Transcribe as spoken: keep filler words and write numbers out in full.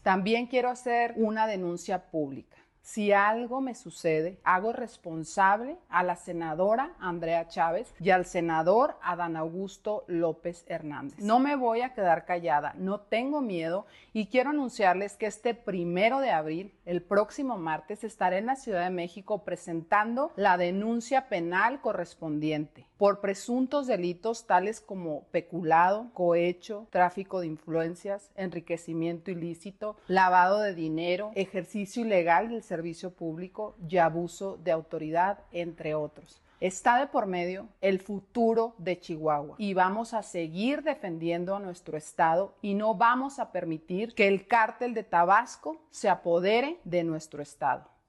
También quiero hacer una denuncia pública. Si algo me sucede, hago responsable a la senadora Andrea Chávez y al senador Adán Augusto López Hernández. No me voy a quedar callada, no tengo miedo y quiero anunciarles que este primero de abril, el próximo martes, estaré en la Ciudad de México presentando la denuncia penal correspondiente por presuntos delitos tales como peculado, cohecho, tráfico de influencias, enriquecimiento ilícito, lavado de dinero, ejercicio ilegal del servicio público y abuso de autoridad, entre otros. Está de por medio el futuro de Chihuahua y vamos a seguir defendiendo a nuestro estado y no vamos a permitir que el cártel de Tabasco se apodere de nuestro estado.